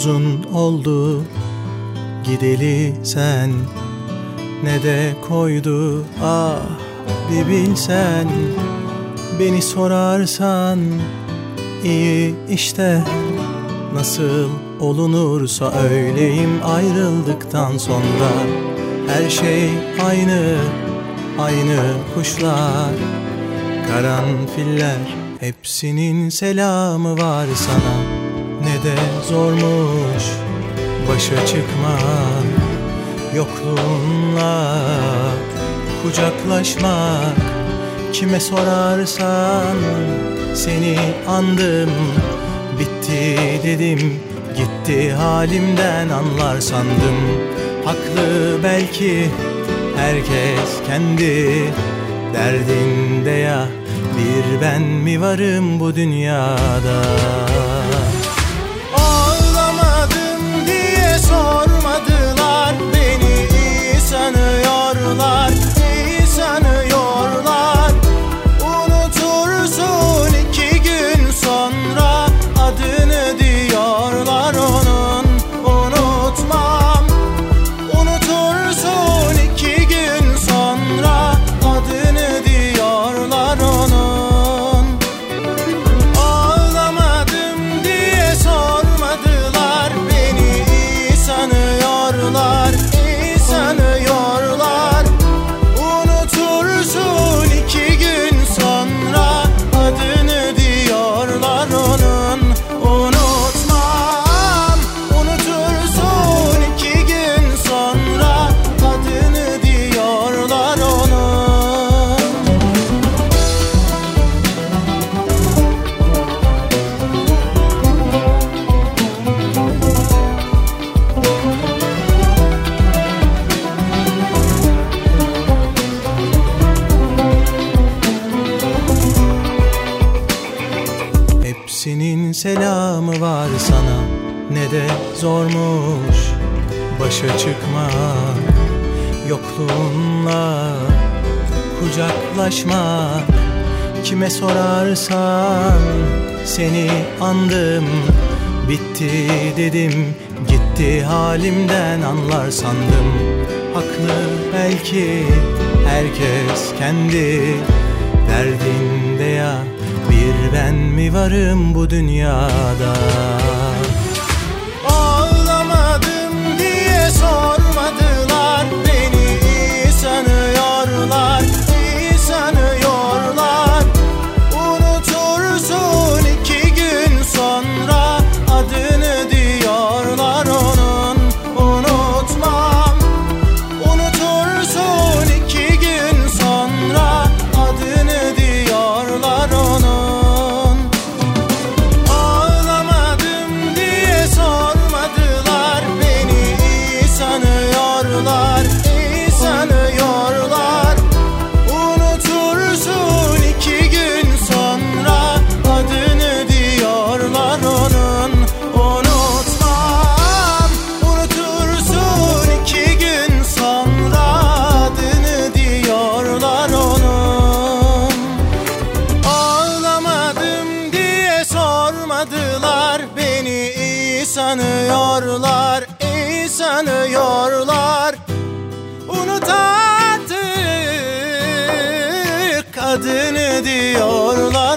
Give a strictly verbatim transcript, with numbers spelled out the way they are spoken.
uzun oldu gideli sen, ne de koydu ah bir bilsen. Beni sorarsan iyi işte, nasıl olunursa öyleyim ayrıldıktan sonra. Her şey aynı, aynı kuşlar, karanfiller, hepsinin selamı var sana. Ne de zormuş başa çıkmak, yokluğunla kucaklaşmak. Kime sorarsan seni andım, bitti dedim, gitti halimden anlar sandım. Haklı belki herkes kendi derdinde ya, bir ben mi varım bu dünyada? Ağlamadım diye sormadılar, beni iyi sanıyorlar, iyi sanıyorlar. Unutursun iki gün sonra adını diyorlar onun, unutmam. Unutursun iki gün sonra adını diyorlar onun. Ağlamadım diye sormadılar, beni iyi sanıyorlar, iyi sanıyorlar. Unutursun iki gün sonra adını diyorlar onun, unutmam. Unutursun iki gün sonra adını diyorlar onun. Hepsinin selamı var sana, ne de zormuş başa çıkmak, yokluğunla kucaklaşmak. Kime sorarsan seni andım, bitti dedim, gitti halimden anlar sandım. Haklı belki herkes kendi derdinde ya, bir ben mi varım bu dünyada? Ağlamadım diye sormadılar, beni iyi sanıyorlar, iyi sanıyorlar. Unutursun iki gün sonra adını diyorlar onun, unutmam. Unutursun iki gün sonra adını diyorlar onun. Ağlamadım diye sormadılar, beni iyi sanıyorlar, iyi sanıyorlar. Unutursun iki gün sonra adını diyorlar onun, unutmam. Unutursun iki gün sonra adını diyorlar onun. Ağlamadım diye sormadılar, beni iyi sanıyorlar, iyi sanıyorlar. Unut artık adını diyorlar